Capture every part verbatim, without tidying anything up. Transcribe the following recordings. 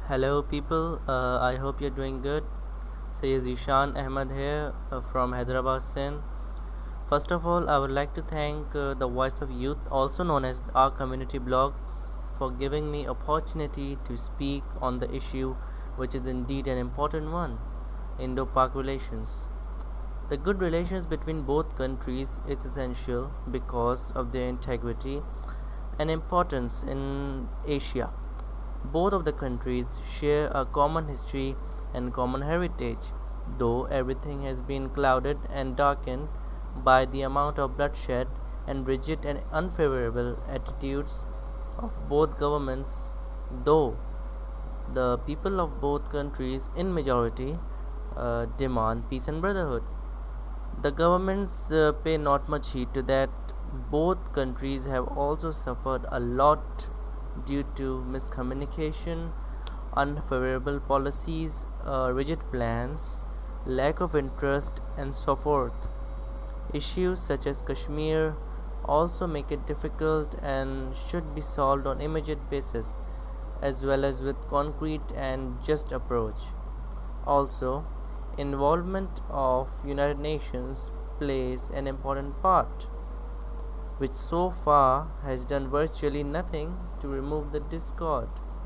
Hello, people. Uh, I hope you're doing good. Sayyid Zishan Ahmed here uh, from Hyderabad, Sindh. First of all, I would like to thank uh, the Voice of Youth, also known as our community blog, for giving me opportunity to speak on the issue, which is indeed an important one: Indo-Pak relations. The good relations between both countries is essential because of their integrity and importance in Asia. Both of the countries share a common history and common heritage, though everything has been clouded and darkened by the amount of bloodshed and rigid and unfavorable attitudes of both governments, though the people of both countries in majority uh, demand peace and brotherhood. The governments uh, pay not much heed to that. Both countries have also suffered a lot due to miscommunication, unfavorable policies, uh, rigid plans, lack of interest, and so forth. Issues such as Kashmir also make it difficult and should be solved on immediate basis as well as with concrete and just approach. Also, involvement of United Nations plays an important part, which so far has done virtually nothing to remove the discord.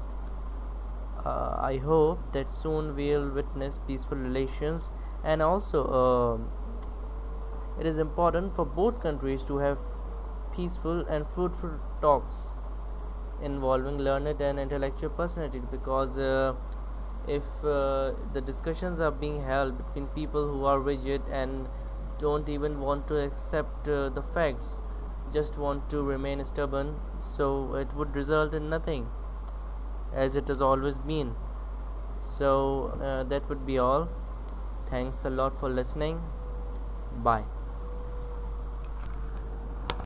Uh, I hope that soon we'll witness peaceful relations, and also uh, it is important for both countries to have peaceful and fruitful talks involving learned and intellectual personalities, because uh, if uh, the discussions are being held between people who are rigid and don't even want to accept uh, the facts, just want to remain stubborn, so it would result in nothing, as it has always been. So uh, that would be all. Thanks a lot for listening. Bye.